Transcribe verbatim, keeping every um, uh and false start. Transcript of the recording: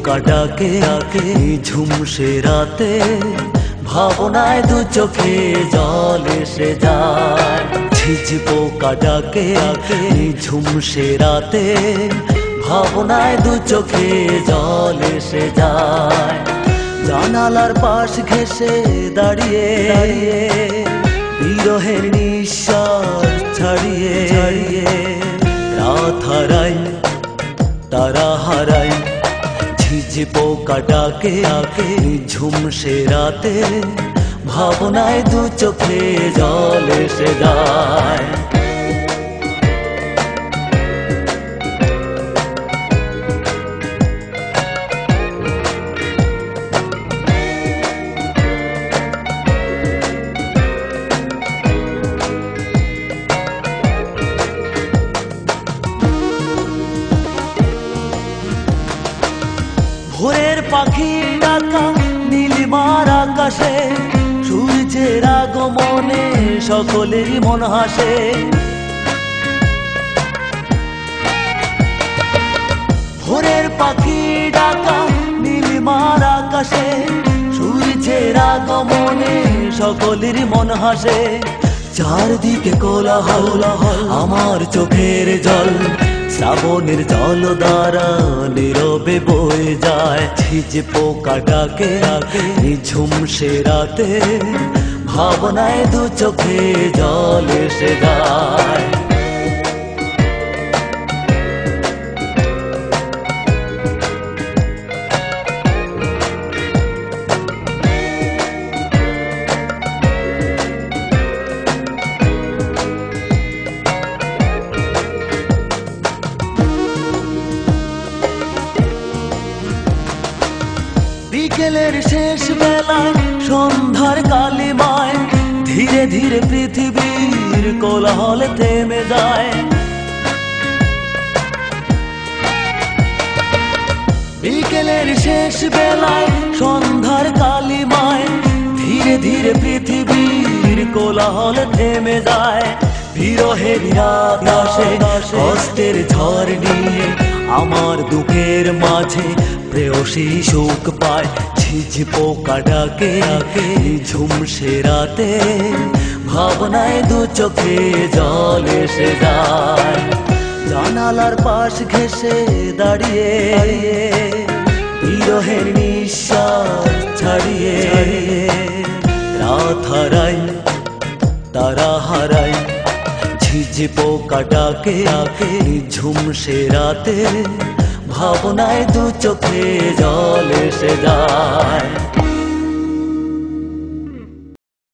পোকা ডাকে ডাকে ঝুমসে রাতে, ভাবনায় দু চোখে জল এসে যায়। ঝিঝ পোকা ডাকে ডাকে ঝুমসে রাতে, ভাবনায় দু চোখে জল এসে যায়। জানালার পাশ ঘেঁষে দাঁড়িয়ে দাঁড়িয়ে বিরহের নিঃশ্বাস ছাড়িয়ে ছাড়িয়ে রাত হারাই তারা হারাই। ঝিঝ পোকা ডাকে ডাকে ঝুমসে রাতে, ভাবনায় দু চোখে জল এসে যায়। ভোরের পাখির ডাকা নীলিমার আকাশে, সূর্যের আগমনে সকলেরই মন হাসে। ভোরের পাখির ডাকা নীলিমার আকাশে, সূর্যের আগমনে সকলেরই মন হাসে। চারদিকে কোলাহল আমার চোখের জল, শ্রাবণের জল দ্বারা নীরবে বয়ে যায়। ঝিঝ পোকা ডাকে ডাকে ঝুমসে রাতে, ভাবনায় দু চোখে জল এসে যায়। বিকেলের শেষ বেলায় সন্ধ্যার কালিমায়, ধীরে ধীরে পৃথিবীর কোলাহল থেমে যায়। বিকেলের শেষ বেলায় সন্ধ্যার কালিমায়, ধীরে ধীরে পৃথিবীর কোলাহল থেমে যায়। বিরহের আকাশে কষ্টের ঝড় নিয়ে আমার দুঃখের মাঝে প্রেয়সী সুখ পায়। ঝিঝ পোকা ডাকে ডাকে ঝুমসে রাতে, ভাবনায় দু চোখে জল এসে যায়। জানালার পাশ ঘেঁষে দাঁড়িয়ে দাঁড়িয়ে বিরহের নিঃশ্বাস ছাড়িয়ে ছাড়িয়ে রাত হারাই তারা হারাই। ঝিঝ পোকা ডাকে ডাকে ঝুমসে রাতে, ভাবনায় দু চোখে জল এসে যায়।